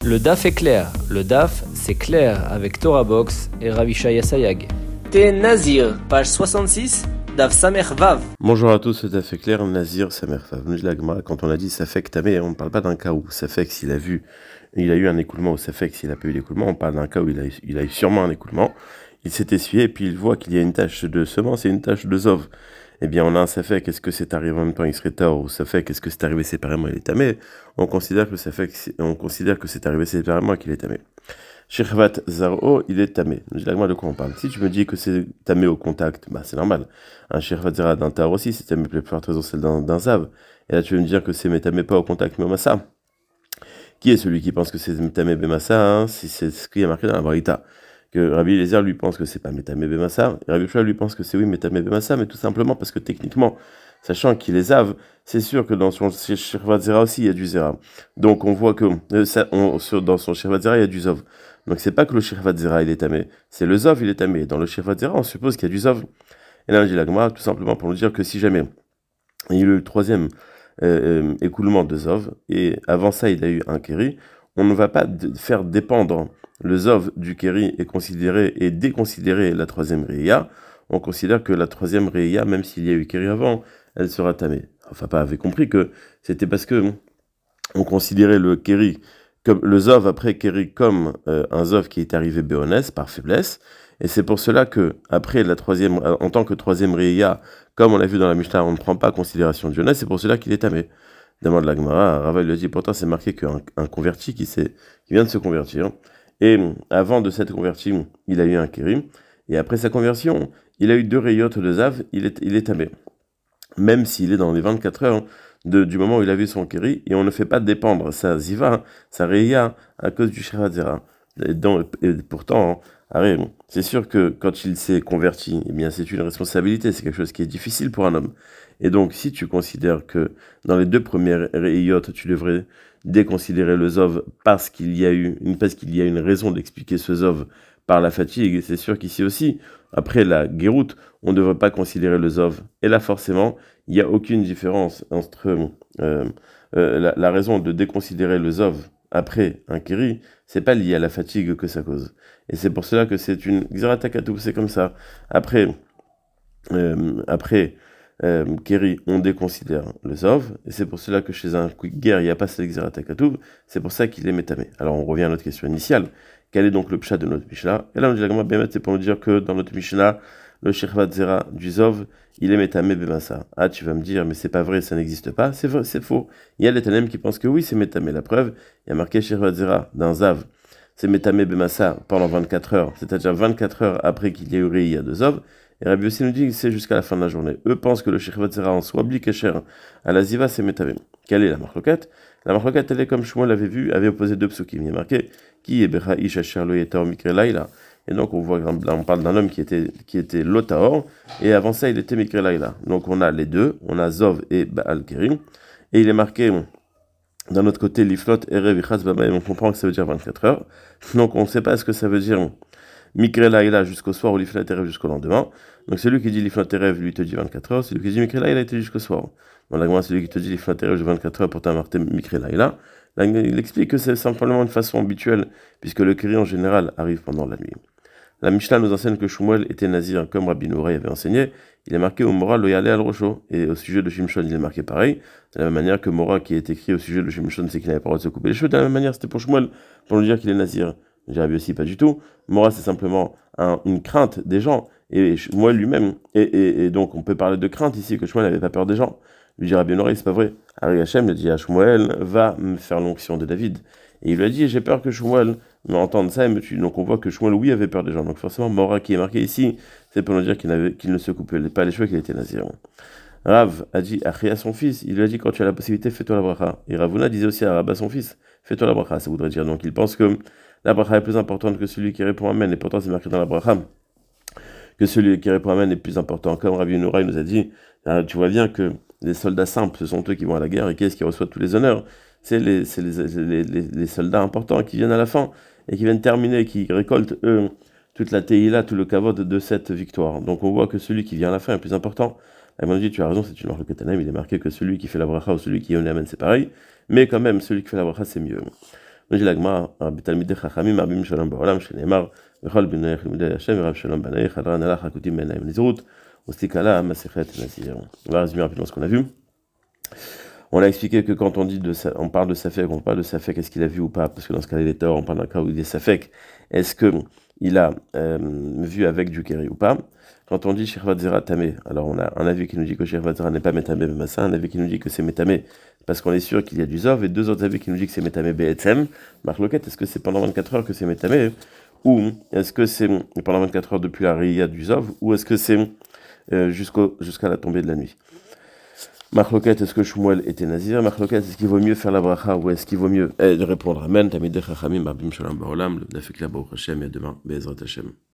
Le DAF est clair. Le DAF, c'est clair avec Torah Box et Rav Shaya Sayag. T'es Nazir, page 66, DAF Samer Vav. Bonjour à tous, c'est DAF est clair, Nazir Samer Vav. Nous, la Gemara, quand on a dit Safek Tamé, on ne parle pas d'un cas où Safek, s'il a eu un écoulement, ou Safek, s'il n'a pas eu d'écoulement, on parle d'un cas où il a eu sûrement un écoulement. Il s'est essuyé et puis il voit qu'il y a une tache de semence et une tache de zov. Eh bien, on a un Safek, est-ce que c'est arrivé en même temps, il serait tort, ou Safek, est-ce que c'est arrivé séparément, il est tamé. On considère que c'est arrivé séparément qu'il est tamé. Shirvat Zaro, il est tamé. Je dis de quoi on parle. Si tu me dis que c'est tamé au contact, bah c'est normal. Un Shirvat Zara d'un tar aussi, c'est tamé plus forte raison celle d'un zav. Et là, tu veux me dire que c'est tamé pas au contact, mais au massa. Qui est celui qui pense que c'est tamé bemassa, hein, si c'est ce qui est marqué dans la Braïta? Que Rabbi Eliezer lui pense que c'est pas Métamé Bemassa, et Rabbi Shua lui pense que c'est oui Métamé Bemassa, mais tout simplement parce que techniquement, sachant qu'il est Zav, c'est sûr que dans son Shirvat Zera aussi il y a du Zera. Donc on voit que dans son Shirvat Zera il y a du Zov. Donc c'est pas que le Shirvat Zera il est tamé, c'est le Zov il est tamé. Dans le Shirvat Zera on suppose qu'il y a du Zov. Et là on dit la Gemara tout simplement pour nous dire que si jamais il y a eu le troisième écoulement de Zov, et avant ça il a eu un Kéri, on ne va pas faire dépendre le Zov du Kéri et déconsidérer la troisième Réia. On considère que la troisième Réia, même s'il y a eu Kéri avant, elle sera tamée. Enfin, pas avait compris que c'était parce que on considérait le Kéri comme le Zov après Kéri comme un Zov qui est arrivé béonès par faiblesse. Et c'est pour cela que après la troisième, en tant que troisième Réia, comme on l'a vu dans la Mishnah, on ne prend pas en considération de jeunesse, c'est pour cela qu'il est tamé. Demande la Gemara, Rava lui dit pourtant c'est marqué qu'un converti qui vient de se convertir, et avant de s'être converti, il a eu un kérim, et après sa conversion, il a eu 2 rayotes de zav, il est tamé. Même s'il est dans les 24 heures du moment où il a vu son kéri, et on ne fait pas dépendre sa ziva, sa réya, à cause du Shirvat Zera. Et pourtant, c'est sûr que quand il s'est converti, eh bien c'est une responsabilité, c'est quelque chose qui est difficile pour un homme. Et donc, si tu considères que dans les 2 premières réyotes, tu devrais déconsidérer le zov parce qu'il y a une raison d'expliquer ce zov par la fatigue, c'est sûr qu'ici aussi, après la guéroute, on ne devrait pas considérer le zov. Et là, forcément, il n'y a aucune différence entre la raison de déconsidérer le zov après un kéri, c'est pas lié à la fatigue que ça cause. Et c'est pour cela que c'est une xeratakatoub, c'est comme ça. Après Kéri, on déconsidère le Zov, et c'est pour cela que chez un guerre, il n'y a pas cette xeratakatoub, c'est pour ça qu'il est métamé. Alors on revient à notre question initiale, quel est donc le pshat de notre Mishnah? Et là on dit la Gemara Bémet, c'est pour nous dire que dans notre Mishnah, le Shirvat Zera du Zov, il est métamé bemassa. Ah, tu vas me dire, mais c'est pas vrai, ça n'existe pas. C'est vrai, c'est faux. Il y a les Tanem qui pensent que oui, c'est métamé. La preuve, il y a marqué Shirvat Zera d'un Zav, c'est métamé bemassa pendant 24 heures, c'est-à-dire 24 heures après qu'il y a eu Réia de Zov. Et Rabbi aussi nous dit que c'est jusqu'à la fin de la journée. Eux pensent que le Shirvat Zera en soi, bli kesher, à la ziva, c'est métamé. Quelle est la marloquette? La marloquette, elle est comme Shmuel l'avait vu, avait opposé 2 psukim. Il y a marqué qui est Becha Ish Asher Lo Yetor Mikre Laila. Et donc on parle d'un homme qui était Lotaor, et avant ça il était Mikre Laila. Donc on a les deux, on a Zov et Baal Kerim, et il est marqué d'un autre côté Liflot Erev Ichaz Bamaim, on comprend que ça veut dire 24 heures. Donc on ne sait pas ce que ça veut dire Mikre Laila jusqu'au soir ou Liflot Erev jusqu'au lendemain. Donc celui qui dit Liflot Erev lui te dit 24 heures, celui qui dit Mikre Laila était jusqu'au soir. Dans la celui qui te dit Liflot Erev 24 heures pour t'amarter Mikre Laila. Là, il explique que c'est simplement une façon habituelle, puisque le Kéri en général arrive pendant la nuit. La Mishnah nous enseigne que Shmuel était nazir, comme Rabbi Nouraï avait enseigné. Il est marqué au Mora lo yale al rosho. Et au sujet de Shimshon, il est marqué pareil. De la même manière que Mora, qui est écrit au sujet de Shimshon, c'est qu'il n'avait pas le droit de se couper les cheveux. De la même manière, c'était pour Shmuel, pour nous dire qu'il est nazir. J'ai Rabbi aussi, pas du tout. Mora, c'est simplement une crainte des gens. Et Shmuel lui-même. Et donc, on peut parler de crainte ici, que Shmuel n'avait pas peur des gens. Lui dit Rabbi Nouraï, c'est pas vrai. Ari Hashem lui dit à Shmuel, va me faire l'onction de David. Et il lui a dit, j'ai peur que Shmuel m'entende ça et me tue. Donc on voit que Shmuel, oui, avait peur des gens. Donc forcément, Mora qui est marqué ici, c'est pour nous dire qu'il ne se coupait pas les cheveux, qu'il était nazir. Rav a dit à son fils, il lui a dit, quand tu as la possibilité, fais-toi la bracha. Et Ravuna disait aussi à Rabba son fils, fais-toi la bracha. Ça voudrait dire, donc il pense que la bracha est plus importante que celui qui répond Amen. Et pourtant, c'est marqué dans la bracha que celui qui répond Amen est plus important. Comme Rabbi Nouraï nous a dit, tu vois bien que les soldats simples, ce sont eux qui vont à la guerre, et qui est-ce qui reçoit tous les honneurs? C'est les soldats importants qui viennent à la fin, et qui viennent terminer, qui récoltent, eux, toute la teïla, tout le kavod de cette victoire. Donc on voit que celui qui vient à la fin est plus important. Et on dit, tu as raison, c'est une marque Ketanem, il est marqué que celui qui fait la bracha ou celui qui est amen, c'est pareil, mais quand même, celui qui fait la bracha, c'est mieux. nous dit la Gemara, Rabbi Talmidei Chachamim, Rabbi Shalom Baolam, Shenemar, Vechol B'nei Chilmidei Hashem, Rabbi Shalom Banei, Chadran Alach Hakutim Menaim Nizrut, Ostikala, Masechet Nazir. On va résumer rapidement ce qu'on a vu. On a expliqué que quand on parle de Safek, on parle de Safek, est-ce qu'il a vu ou pas? Parce que dans ce cas, il est tort, on parle d'un cas où il est Safek. Est-ce qu'il a vu avec du Keri ou pas? Quand on dit Shirvat Zera Tamé, alors on a un avis qui nous dit que Shirvat Zera n'est pas Metamé Bemassa, un avis qui nous dit que c'est Metamé parce qu'on est sûr qu'il y a du Zov, et deux autres avis qui nous disent que c'est Metamé Be'etzem. Marc Loquette, est-ce que c'est pendant 24 heures que c'est Metamé? Ou est-ce que c'est pendant 24 heures depuis la Riyad du Zov? Ou est-ce que c'est jusqu'à la tombée de la nuit? Marloquette, est-ce que Shmuel était nazir? Marloquette, est-ce qu'il vaut mieux faire la bracha ou est-ce qu'il vaut mieux répondre Amen? Tamidei Chachamim, Rabbi Shalom Baolam, le Dafek la Baruch Hashem, et demain, Be'ezrat Hashem.